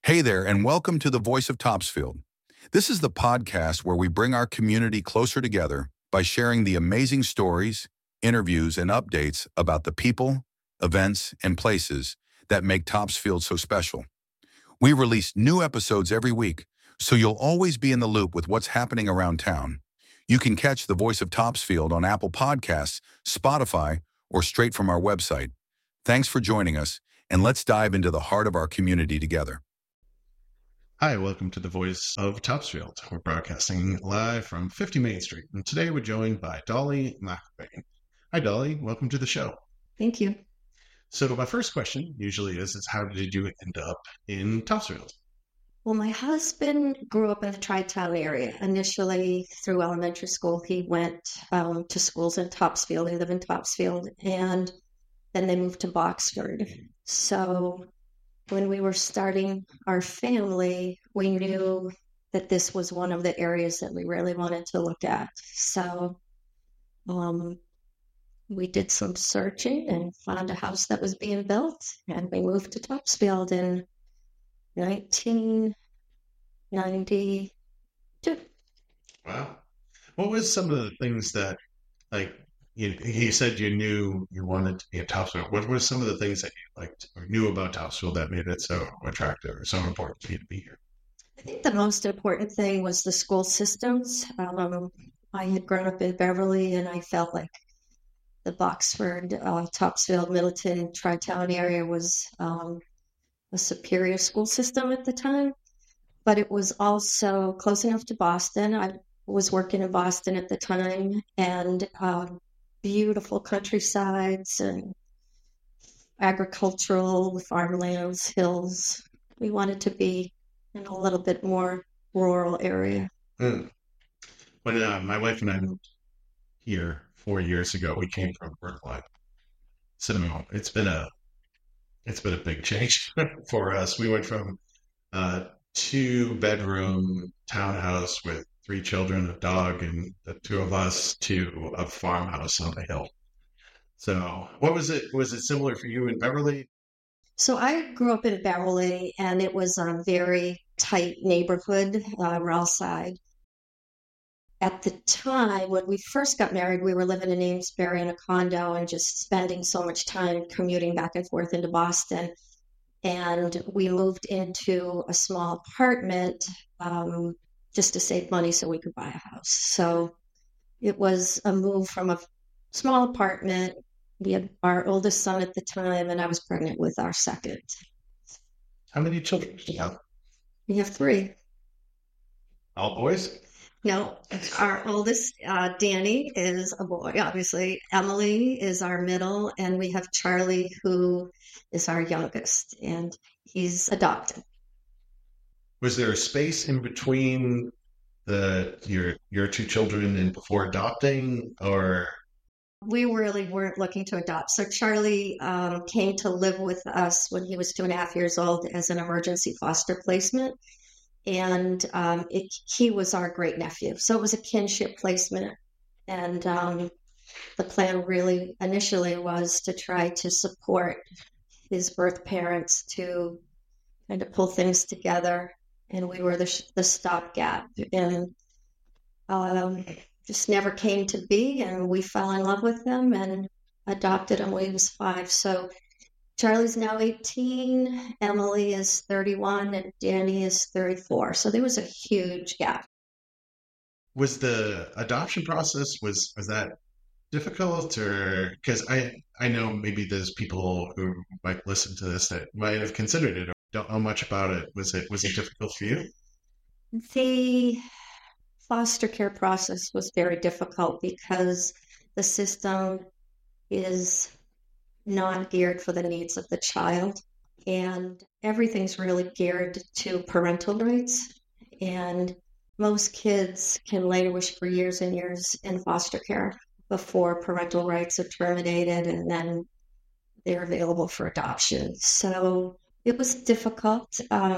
Hey there, and welcome to the Voice of Topsfield. This is the podcast where we bring our community closer together by sharing the amazing stories, interviews, and updates about the people, events, and places that make Topsfield so special. We release new episodes every week, so you'll always be in the loop with what's happening around town. You can catch the Voice of Topsfield on Apple Podcasts, Spotify, or straight from our website. Thanks for joining us, and let's dive into the heart of our community together. Hi, welcome to the Voice of Topsfield. We're broadcasting live from 50 Main Street, and today we're joined by Dolly McIlvaine. Hi, Dolly. Welcome to the show. Thank you. So my first question usually is how did you end up in Topsfield? Well, my husband grew up in the Tri-Town area. Initially, through elementary school, he went to schools in Topsfield. They live in Topsfield, and then they moved to Boxford. So when we were starting our family, we knew that this was one of the areas that we really wanted to look at. So we did some searching and found a house that was being built, and we moved to Topsfield in 1992. Wow. What was some of the things that, you said you knew you wanted to be in Topsfield. What were some of the things that you liked or knew about Topsfield that made it so attractive or so important for you to be here? I think the most important thing was the school systems. I had grown up in Beverly, and I felt like the Boxford, Topsfield, Middleton, Tri-Town area was a superior school system at the time. But it was also close enough to Boston. I was working in Boston at the time, and beautiful countrysides and agricultural farmlands, hills. We wanted to be in a little bit more rural area. When my wife and I moved here 4 years ago, we came from Brookline. So it's been a big change for us. We went from 2-bedroom townhouse with 3 children, a dog, and the 2 of us to a farmhouse on the hill. So what was it? Was it similar for you in Beverly? So I grew up in Beverly, and it was a very tight neighborhood, Rouse side. At the time, when we first got married, we were living in Amesbury in a condo and just spending so much time commuting back and forth into Boston. And we moved into a small apartment just to save money so we could buy a house. So it was a move from a small apartment. We had our oldest son at the time, and I was pregnant with our second. How many children do you have? We have 3. All boys? No, our oldest, Danny, is a boy, obviously. Emily is our middle, and we have Charlie, who is our youngest, and he's adopted. Was there a space in between your 2 children and before adopting, or? We really weren't looking to adopt. So Charlie came to live with us when he was 2.5 years old as an emergency foster placement. And he was our great nephew. So it was a kinship placement. And the plan really initially was to try to support his birth parents to kind of pull things together. And we were the stopgap. And just never came to be. And we fell in love with him and adopted him when he was 5. So Charlie's now 18, Emily is 31, and Danny is 34. So there was a huge gap. Was the adoption process, was that difficult? Or because I know maybe there's people who might listen to this that might have considered it or don't know much about it. Was it difficult for you? The foster care process was very difficult because the system is not geared for the needs of the child, and everything's really geared to parental rights. And most kids can languish for years and years in foster care before parental rights are terminated, and then they're available for adoption. So it was difficult.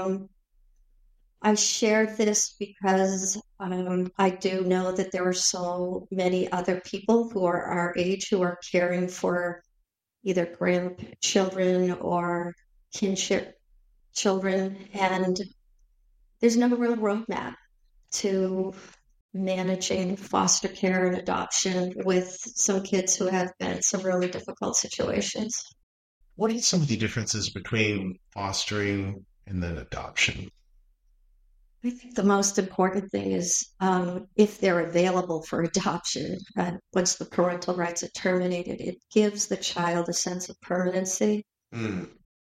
I shared this because I do know that there are so many other people who are our age who are caring for either grandchildren or kinship children, and there's no real roadmap to managing foster care and adoption with some kids who have been in some really difficult situations. What are some of the differences between fostering and then adoption? I think the most important thing is if they're available for adoption, once the parental rights are terminated, it gives the child a sense of permanency. Mm.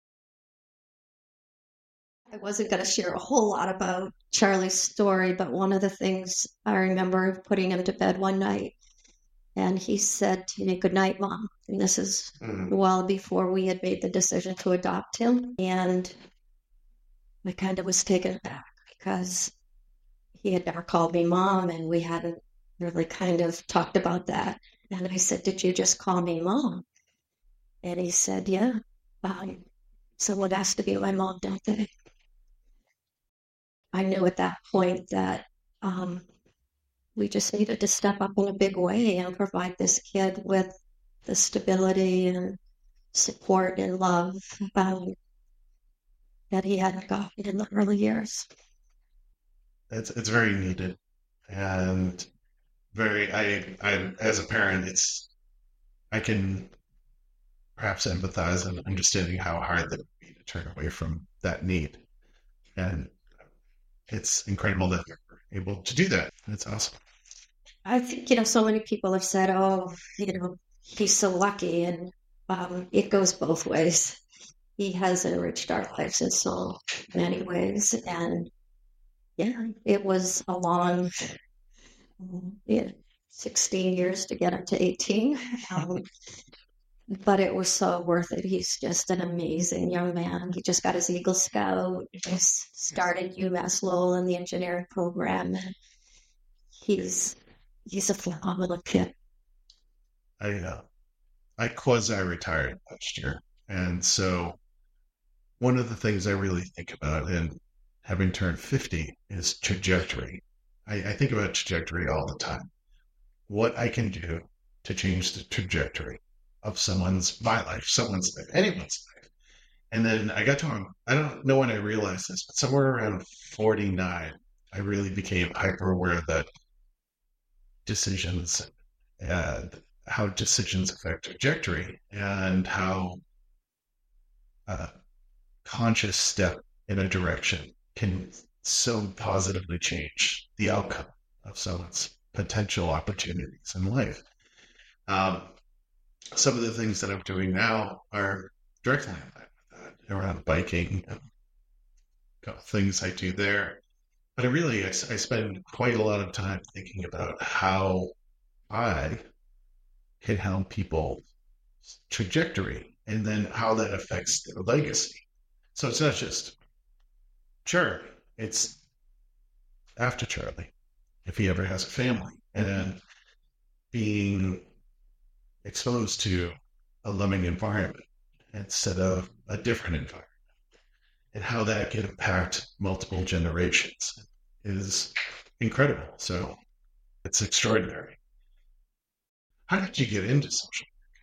I wasn't going to share a whole lot about Charlie's story, but one of the things I remember putting him to bed one night, and he said to me, "Good night, Mom." And this is well before we had made the decision to adopt him. And I kind of was taken aback because he had never called me Mom, and we hadn't really kind of talked about that. And I said, "Did you just call me Mom?" And he said, "Yeah. Someone has to be my mom, don't they?" I knew at that point that we just needed to step up in a big way and provide this kid with the stability and support and love that he hadn't gotten in the early years. It's very needed, and I as a parent, I can perhaps empathize and understanding how hard that would be to turn away from that need, and it's incredible that you're able to do that. It's awesome. I think, so many people have said, "Oh, he's so lucky," and it goes both ways. He has enriched our lives in so many ways, and yeah, it was a long 16 years to get him to 18. But it was so worth it. He's just an amazing young man. He just got his Eagle Scout. He just started UMass Lowell in the engineering program. And he's a phenomenal kid. I quasi-retired last year, and so one of the things I really think about in having turned 50 is trajectory. I think about trajectory all the time. What I can do to change the trajectory of my life, someone's life, anyone's life. And then I got to, I don't know when I realized this, but somewhere around 49, I really became hyper aware that decisions and how decisions affect trajectory and how a conscious step in a direction can so positively change the outcome of someone's potential opportunities in life. Some of the things that I'm doing now are directly around biking and things I do there. But I spend quite a lot of time thinking about how I can help people's trajectory and then how that affects their legacy. So it's not just Charlie, it's after Charlie, if he ever has a family, and being exposed to a loving environment instead of a different environment, and how that can impact multiple generations is incredible. So it's extraordinary. How did you get into social work?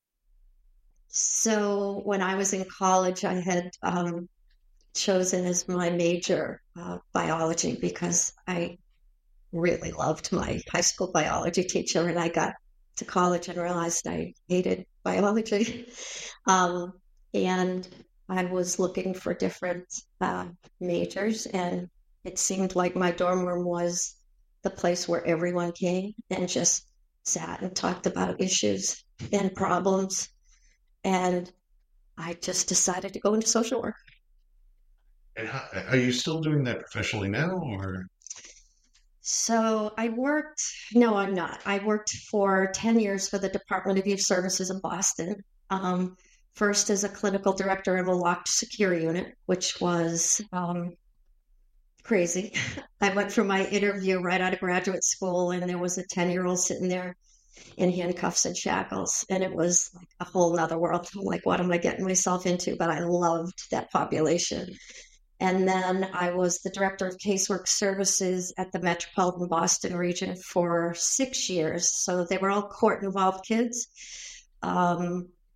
So when I was in college, I had chosen as my major biology because I really loved my high school biology teacher, and I got to college and realized I hated biology. And I was looking for different majors, and it seemed like my dorm room was the place where everyone came and just sat and talked about issues and problems. And I just decided to go into social work. And are you still doing that professionally now, or? So no, I'm not. I worked for 10 years for the Department of Youth Services in Boston. First as a clinical director of a locked secure unit, which was crazy. I went for my interview right out of graduate school, and there was a 10-year-old sitting there in handcuffs and shackles, and it was like a whole nother world. I'm like, what am I getting myself into? But I loved that population. And then I was the director of casework services at the Metropolitan Boston region for 6 years. So they were all court-involved kids.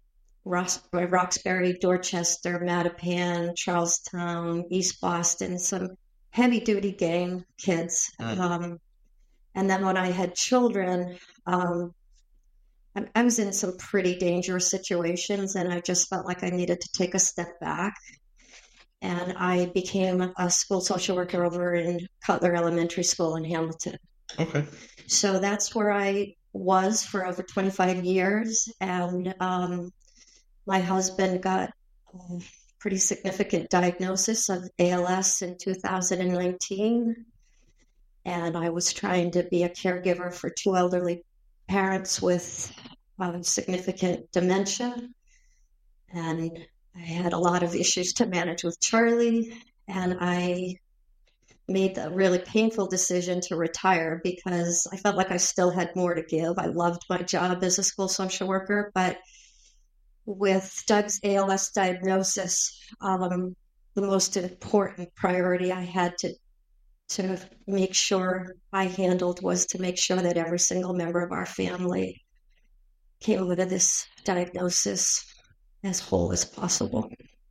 Roxbury, Dorchester, Mattapan, Charlestown, East Boston, some heavy duty gang kids. And then when I had children, I was in some pretty dangerous situations, and I just felt like I needed to take a step back. And I became a school social worker over in Cutler Elementary School in Hamilton. Okay. So that's where I was for over 25 years. And my husband got a pretty significant diagnosis of ALS in 2019. And I was trying to be a caregiver for two elderly parents with significant dementia. And I had a lot of issues to manage with Charlie. And I made the really painful decision to retire because I felt like I still had more to give. I loved my job as a school social worker, but with Doug's ALS diagnosis, the most important priority I had to make sure I handled was to make sure that every single member of our family came over to this diagnosis as whole as possible.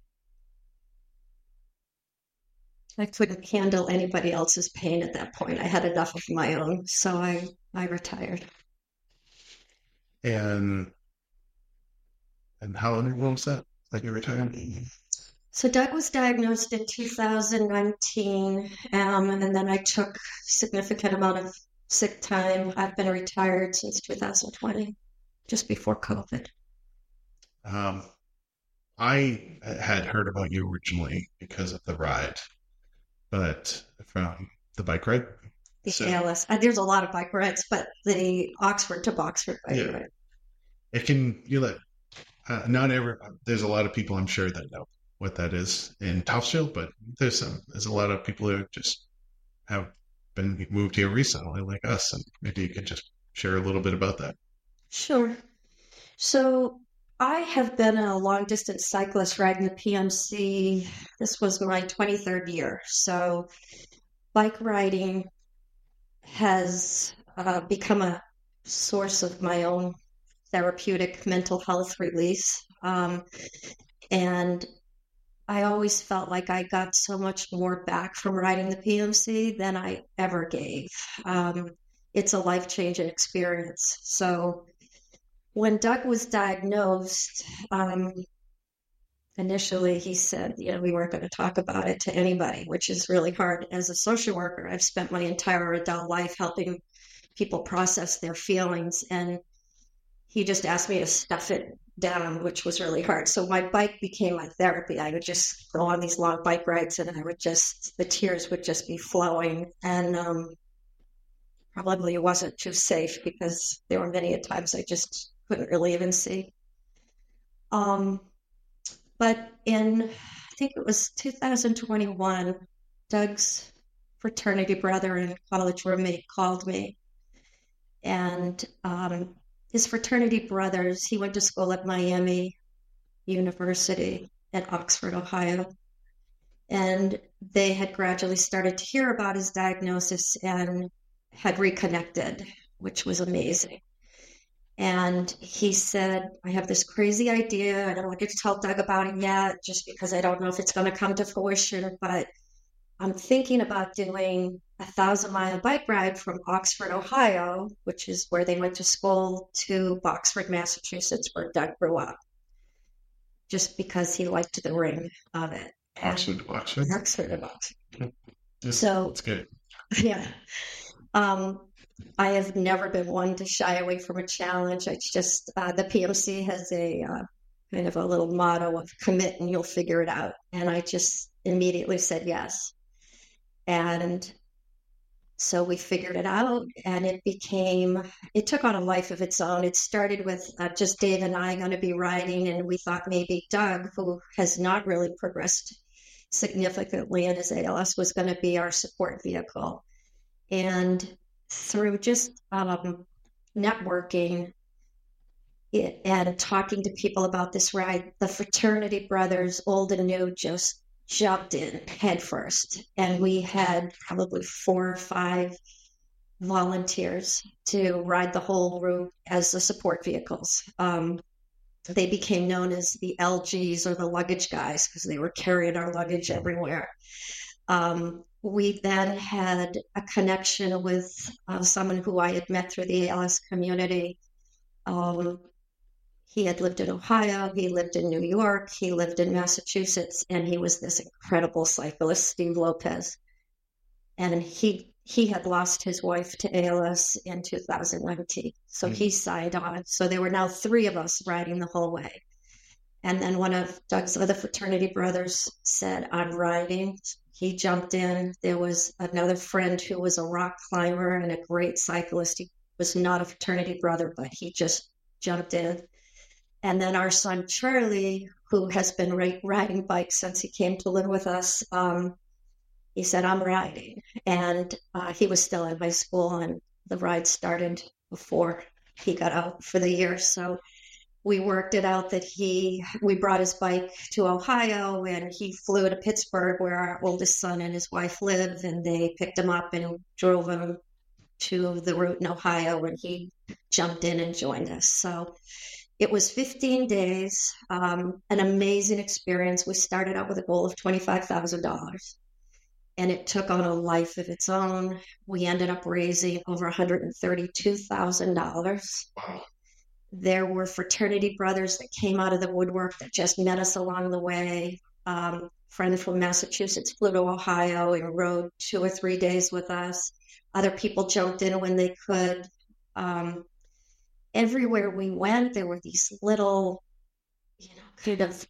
I couldn't handle anybody else's pain at that point. I had enough of my own, so I retired. And how long was that you retired? So Doug was diagnosed in 2019, and then I took a significant amount of sick time. I've been retired since 2020, just before COVID. I had heard about you originally because of the ride, but from the bike ride. The ALS. There's a lot of bike rides, but the Oxford to Boxford bike ride. It can, there's a lot of people I'm sure that know what that is in Topsfield, but there's a lot of people who just have been moved here recently like us, and maybe you could just share a little bit about that. Sure. So I have been a long distance cyclist riding the PMC. This was my 23rd year. So bike riding has become a source of my own therapeutic mental health release. And I always felt like I got so much more back from riding the PMC than I ever gave. It's a life-changing experience. So when Doug was diagnosed, initially he said, we weren't going to talk about it to anybody, which is really hard. As a social worker, I've spent my entire adult life helping people process their feelings, and he just asked me to stuff it down, which was really hard. So my bike became my therapy. I would just go on these long bike rides, and the tears would just be flowing. And probably it wasn't too safe because there were many times I just couldn't really even see. But in, I think it was 2021, Doug's fraternity brother and college roommate called me. And his fraternity brothers, he went to school at Miami University at Oxford, Ohio. And they had gradually started to hear about his diagnosis and had reconnected, which was amazing. And he said, I have this crazy idea. I don't want you to tell Doug about it yet, just because I don't know if it's going to come to fruition, but I'm thinking about doing a 1,000-mile bike ride from Oxford, Ohio, which is where they went to school, to Boxford, Massachusetts, where Doug grew up, just because he liked the ring of it. Oxford to Boxford. Oxford to Boxford. Yeah, so that's good. Yeah. I have never been one to shy away from a challenge. It's just the PMC has a kind of a little motto of commit and you'll figure it out. And I just immediately said yes. And so we figured it out, and it took on a life of its own. It started with just Dave and I going to be riding, and we thought maybe Doug, who has not really progressed significantly in his ALS, was going to be our support vehicle. And through just networking and talking to people about this ride, the fraternity brothers, old and new, just jumped in headfirst. And we had probably 4 or 5 volunteers to ride the whole route as the support vehicles. They became known as the LGs, or the luggage guys, because they were carrying our luggage everywhere. We then had a connection with someone who I had met through the ALS community. He had lived in Ohio, he lived in New York, he lived in Massachusetts, and he was this incredible cyclist, Steve Lopez. And he had lost his wife to ALS in 2019. So he signed on. So there were now 3 of us riding the whole way. And then one of Doug's other fraternity brothers said, I'm riding. He jumped in. There was another friend who was a rock climber and a great cyclist. He was not a fraternity brother, but he just jumped in. And then our son, Charlie, who has been riding bikes since he came to live with us, he said, I'm riding. And he was still in high school, and the ride started before he got out for the year. So we worked it out that we brought his bike to Ohio, and he flew to Pittsburgh, where our oldest son and his wife live, and they picked him up and drove him to the route in Ohio, and he jumped in and joined us. So it was 15 days, an amazing experience. We started out with a goal of $25,000, and it took on a life of its own. We ended up raising over $132,000. Wow. There were fraternity brothers that came out of the woodwork that just met us along the way. Friend from Massachusetts flew to Ohio and rode 2 or 3 days with us. Other people jumped in when they could. Everywhere we went, there were these little, kind of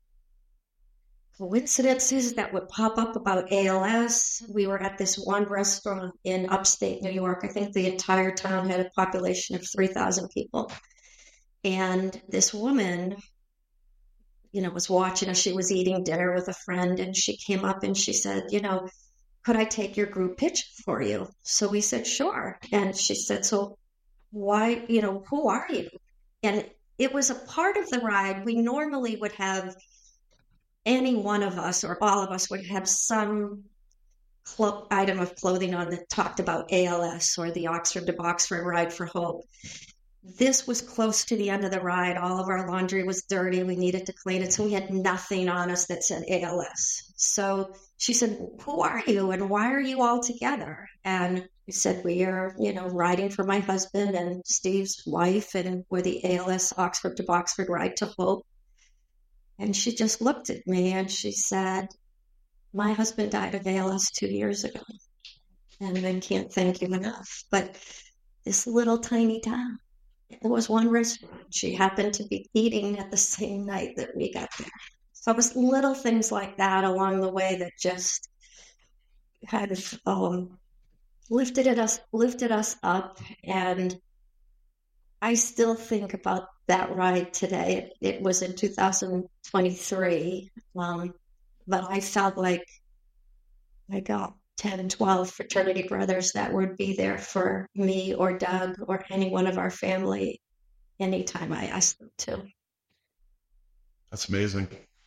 coincidences that would pop up about ALS. We were at this one restaurant in upstate New York. I think the entire town had a population of 3,000 people. And this woman, was watching us. She was eating dinner with a friend, and she came up and she said, could I take your group picture for you? So we said, sure. And she said, so why, who are you? And it was a part of the ride. We normally would have any one of us, or all of us, would have some item of clothing on that talked about ALS or the Oxford to Boxford Ride for Hope. This was close to the end of the ride. All of our laundry was dirty. We needed to clean it. So we had nothing on us that said ALS. So she said, who are you and why are you all together? And we said, we are, riding for my husband and Steve's wife, and we're the ALS Oxford to Boxford Ride to Hope. And she just looked at me and she said, my husband died of ALS 2 years ago. And I can't thank you enough. But this little tiny town, there was one restaurant. She happened to be eating at the same night that we got there. So it was little things like that along the way that just kind of lifted us up. And I still think about that ride today. It was in 2023, but I felt like I got 10, 12 fraternity brothers that would be there for me or Doug or any one of our family anytime I asked them to. That's amazing.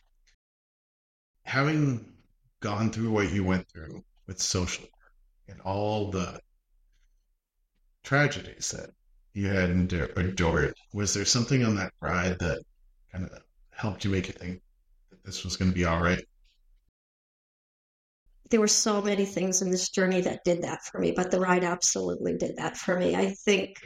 Having gone through what you went through with social work and all the tragedies that you had endured, was there something on that ride that kind of helped you make you think that this was going to be all right? There were so many things in this journey that did that for me, but the ride absolutely did that for me. I think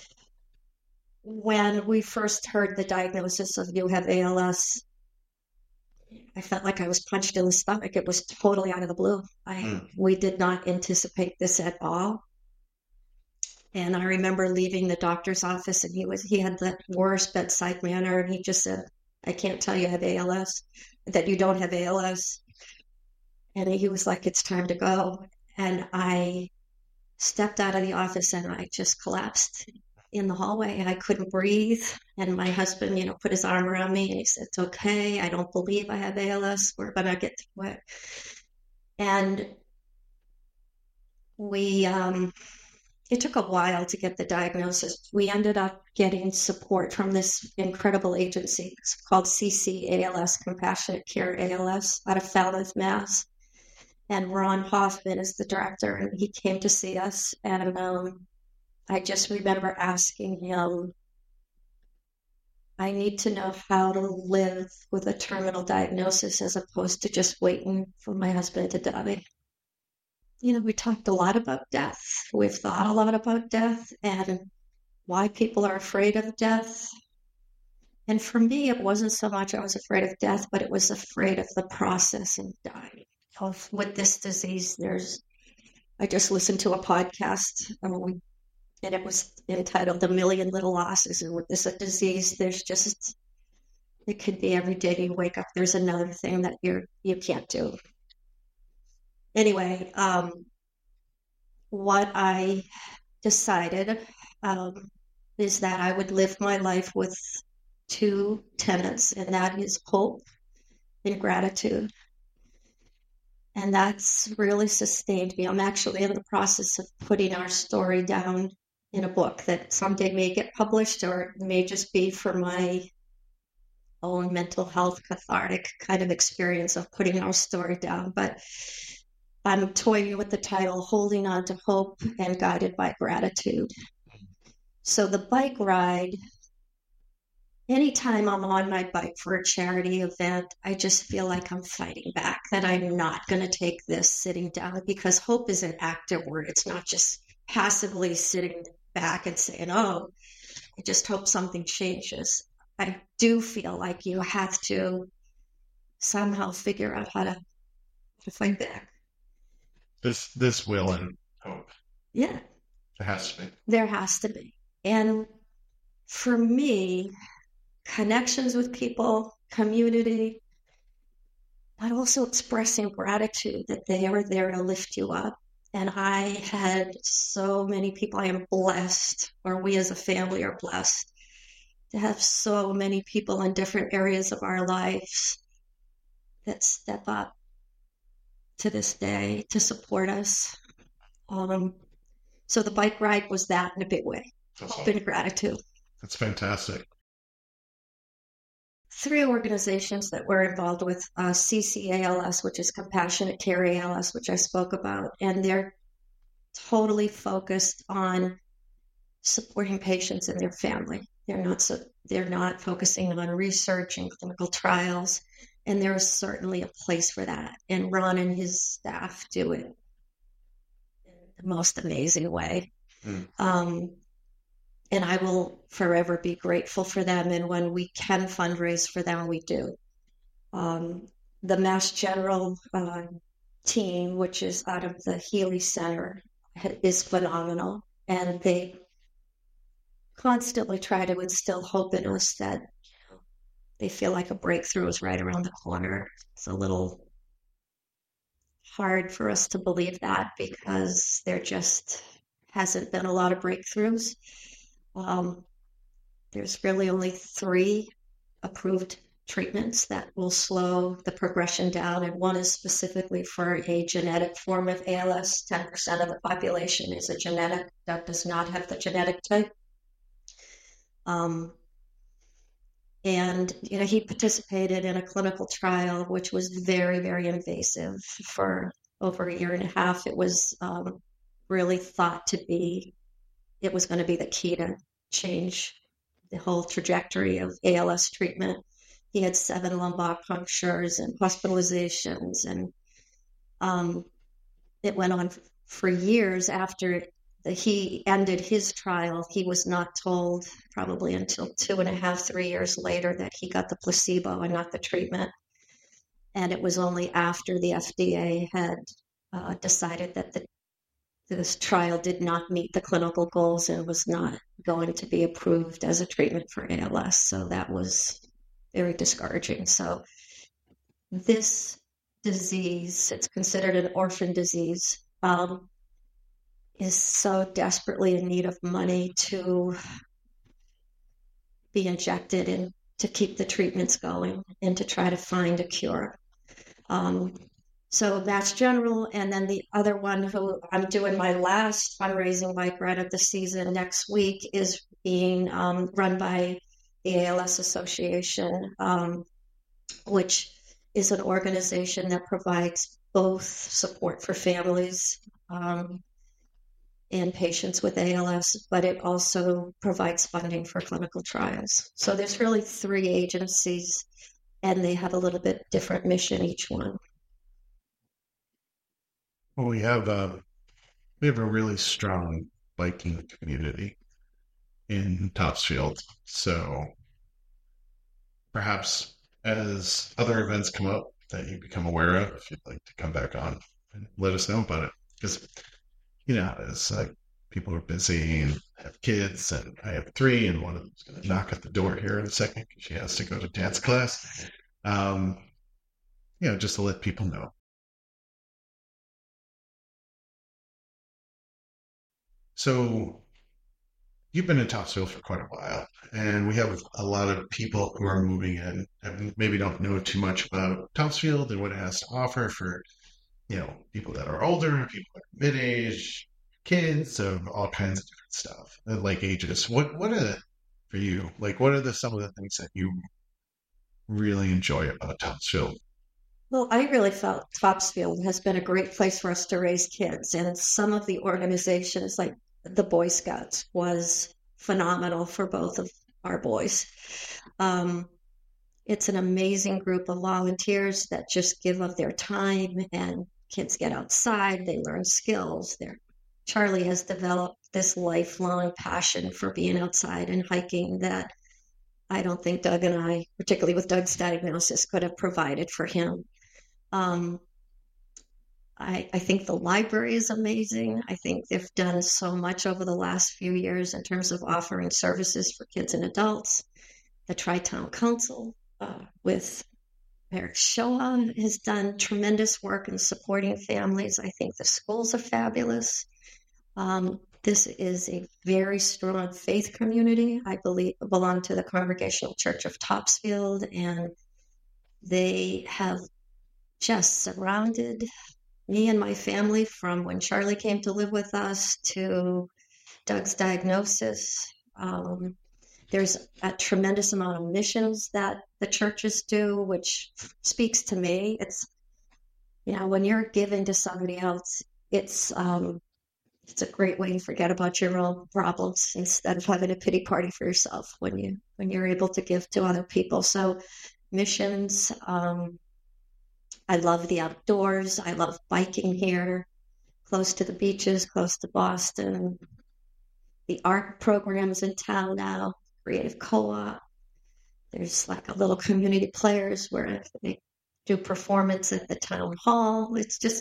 when we first heard the diagnosis of you have ALS, I felt like I was punched in the stomach. It was totally out of the blue. We did not anticipate this at all. And I remember leaving the doctor's office, and he had the worst bedside manner, and he just said, I can't tell you have ALS, that you don't have ALS. And he was like, it's time to go. And I stepped out of the office and I just collapsed in the hallway, and I couldn't breathe. And my husband, put his arm around me and he said, it's okay. I don't believe I have ALS. We're going to get through it. And it took a while to get the diagnosis. We ended up getting support from this incredible agency. It's called CCALS, Compassionate Care ALS, out of Falmouth, Mass. And Ron Hoffman is the director, and he came to see us. And I just remember asking him, I need to know how to live with a terminal diagnosis as opposed to just waiting for my husband to die. We talked a lot about death. We've thought a lot about death and why people are afraid of death. And for me, it wasn't so much I was afraid of death, but it was afraid of the process of dying. With this disease, I just listened to a podcast, and it was entitled "A Million Little Losses." And with this disease, it could be every day you wake up, there's another thing that you can't do. Anyway, what I decided is that I would live my life with two tenets, and that is hope and gratitude. And that's really sustained me. I'm actually in the process of putting our story down in a book that someday may get published, or it may just be for my own mental health cathartic kind of experience of putting our story down. But I'm toying with the title, Holding On to Hope and Guided by Gratitude. So the bike ride, anytime I'm on my bike for a charity event, I just feel like I'm fighting back, that I'm not going to take this sitting down, because hope is an active word. It's not just passively sitting back and saying, oh, I just hope something changes. I do feel like you have to somehow figure out how to fight back. This will and hope. Yeah. There has to be. There has to be. And for me, connections with people, community, but also expressing gratitude that they are there to lift you up. And I had so many people. I am blessed, or we as a family are blessed, to have so many people in different areas of our lives that step up to this day to support us. So the bike ride was that in a big way. Hope and gratitude. That's fantastic. 3 organizations that we're involved with, CCALS, which is Compassionate Care ALS, which I spoke about, and they're totally focused on supporting patients and their family. They're not focusing on research and clinical trials, and there is certainly a place for that. And Ron and his staff do it in the most amazing way. And I will forever be grateful for them. And when we can fundraise for them, we do. The Mass General team, which is out of the Healy Center, is phenomenal. And they constantly try to instill hope in us that they feel like a breakthrough is right around the corner. It's a little hard for us to believe that, because there just hasn't been a lot of breakthroughs. There's really only 3 approved treatments that will slow the progression down, and one is specifically for a genetic form of ALS. 10% of the population is a genetic that does not have the genetic type. And he participated in a clinical trial which was very, very invasive for over 1.5 years. It was really thought to be, it was going to be the key to change the whole trajectory of ALS treatment. He had 7 lumbar punctures and hospitalizations, and it went on for years. After he ended his trial, he was not told, probably until 2.5, 3 years later, that he got the placebo and not the treatment. And it was only after the FDA had decided that this trial did not meet the clinical goals and was not going to be approved as a treatment for ALS. So that was very discouraging. So this disease, it's considered an orphan disease, is so desperately in need of money to be injected and to keep the treatments going and to try to find a cure. So Mass General, and then the other one who I'm doing my last fundraising bike ride of the season next week is being run by the ALS Association, which is an organization that provides both support for families in patients with ALS, but it also provides funding for clinical trials. So there's really 3 agencies, and they have a little bit different mission, each one. Well, we have a really strong biking community in Topsfield. So perhaps as other events come up that you become aware of, if you'd like to come back on and let us know about it. Because, it's like people are busy and have kids, and I have 3, and one of them's going to knock at the door here in a second because she has to go to dance class. Just to let people know. So you've been in Topsfield for quite a while, and we have a lot of people who are moving in and maybe don't know too much about Topsfield and what it has to offer for, people that are older, people that are mid-age, kids of all kinds of different stuff, like ages. What for you, like, what are some of the things that you really enjoy about Topsfield? Well, I really felt Topsfield has been a great place for us to raise kids, and some of the organizations, like the Boy Scouts, was phenomenal for both of our boys. It's an amazing group of volunteers that just give of their time, and kids get outside, they learn skills. Charlie has developed this lifelong passion for being outside and hiking that I don't think Doug and I, particularly with Doug's diagnosis, could have provided for him. I think the library is amazing. I think they've done so much over the last few years in terms of offering services for kids and adults. The Tri-Town Council with Eric Shaw has done tremendous work in supporting families. I think the schools are fabulous. This is a very strong faith community. I belong to the Congregational Church of Topsfield, and they have just surrounded me and my family from when Charlie came to live with us to Doug's diagnosis. There's a tremendous amount of missions that the churches do, which speaks to me. It's, when you're giving to somebody else, it's a great way to forget about your own problems instead of having a pity party for yourself when you're able to give to other people. So missions, I love the outdoors. I love biking here, close to the beaches, close to Boston. The art programs in town now, Creative Co-op. There's like a little community players where they do performance at the town hall. It's just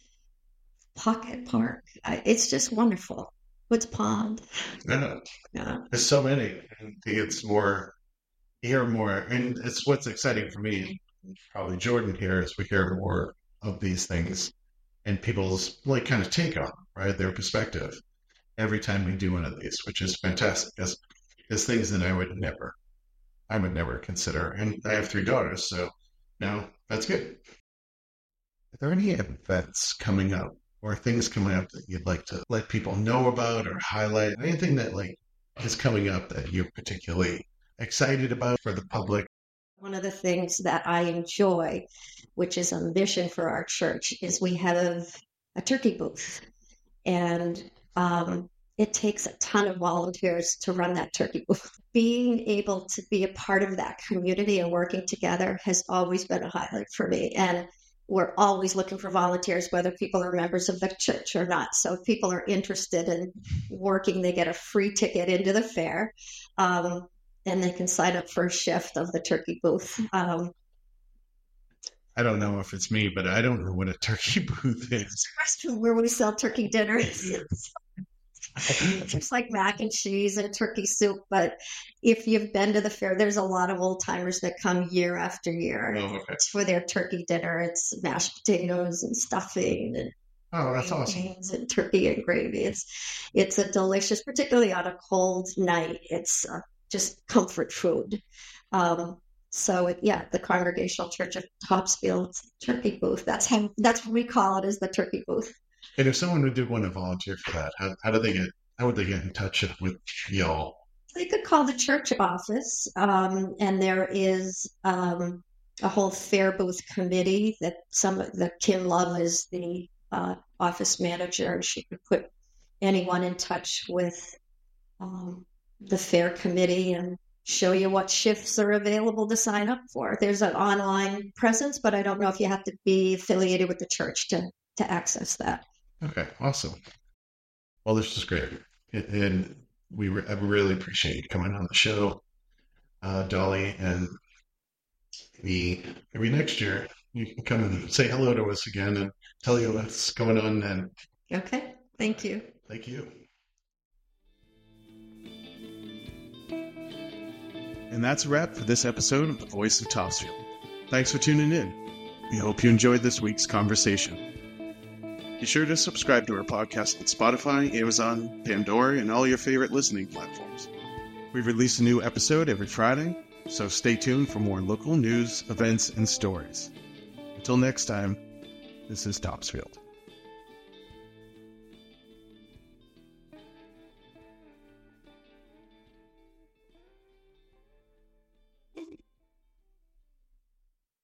Pocket Park. It's just wonderful. Woods Pond. Yeah. There's so many. It's more, hear more. And it's what's exciting for me, probably Jordan here, is we hear more of these things and people's kind of take on, right? Their perspective every time we do one of these, which is fantastic. There's things that I would never consider. And I have 3 daughters, so now that's good. Are there any events coming up or things coming up that you'd like to let people know about or highlight? Anything that is coming up that you're particularly excited about for the public? One of the things that I enjoy, which is a mission for our church, is we have a turkey booth. And it takes a ton of volunteers to run that turkey booth. Being able to be a part of that community and working together has always been a highlight for me. And we're always looking for volunteers, whether people are members of the church or not. So if people are interested in working, they get a free ticket into the fair. And they can sign up for a shift of the turkey booth. I don't know if it's me, but I don't know what a turkey booth is. It's a restaurant where we sell turkey dinners. It's like mac and cheese and turkey soup. But if you've been to the fair, there's a lot of old timers that come year after year. Oh, okay. For their turkey dinner. It's mashed potatoes and stuffing and that's awesome. And turkey and gravy. It's a delicious, particularly on a cold night. It's just comfort food. The Congregational Church of Topsfield turkey booth. That's what we call it, is the turkey booth. And if someone did want to volunteer for that, how would they get in touch with y'all? They could call the church office, and there is a whole fair booth committee that Kim Love is the office manager, and she could put anyone in touch with the fair committee and show you what shifts are available to sign up for. There's an online presence, but I don't know if you have to be affiliated with the church to access that. Okay, awesome. Well, this is great. And I really appreciate you coming on the show, Dolly. And maybe next year you can come and say hello to us again and tell you what's going on then. Okay, thank you. Thank you. And that's a wrap for this episode of The Voice of Topsfield. Thanks for tuning in. We hope you enjoyed this week's conversation. Be sure to subscribe to our podcast on Spotify, Amazon, Pandora, and all your favorite listening platforms. We release a new episode every Friday, so stay tuned for more local news, events, and stories. Until next time, this is Topsfield.